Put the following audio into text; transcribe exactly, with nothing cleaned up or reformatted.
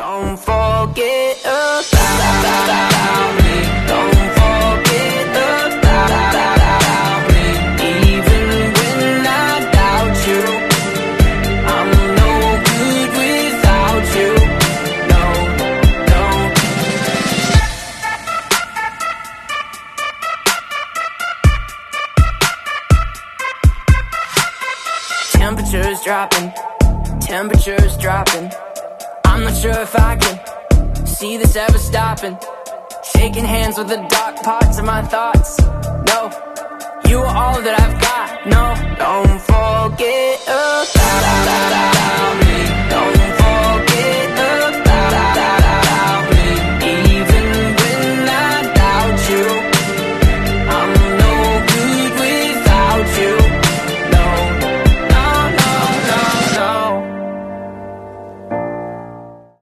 Don't forget about me. Don't forget about me. Even when I doubt you, I'm no good without you. No, don't. Temperatures dropping, temperatures dropping. I'm not sure if I can see this ever stopping. Shaking hands with the dark parts of my thoughts. No, you are all that I've got. No, don't forget